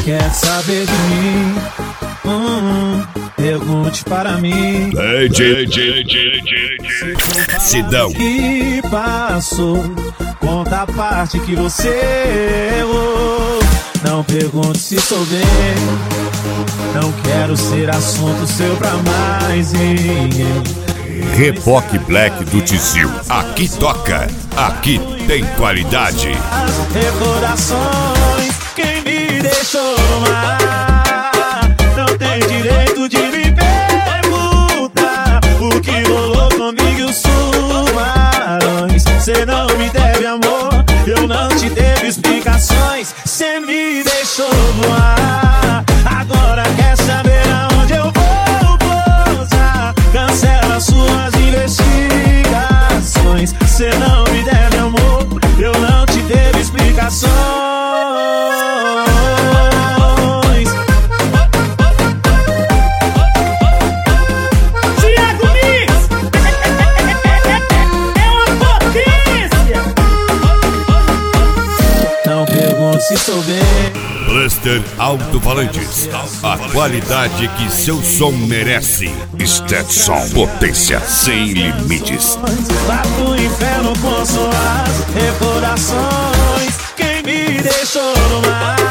quer saber de mim? Pergunte para mim. Sidão. Que passou, conta a parte que você errou. Não pergunte se sou bem, não quero ser assunto seu pra mais ninguém. Reboque Black do Tizil. Aqui toca, aqui tem qualidade. As recordações, quem me deixou no mar, não tem direito de me perguntar o que rolou comigo e os tubarões. Cê não me deve amor, eu não te devo explicações. Cê me deixou no ar, agora quer saber aonde eu vou pousar. Cancela suas investigações. Cê não me deve amor, eu não te devo explicações. Thiago Mix é uma potência. Não pergunte se sou bem. Buster Alto-Falantes. A qualidade que seu som merece. Stetson, potência sem limites. Vá pro inferno com suas recordações. Quem me deixou no mar,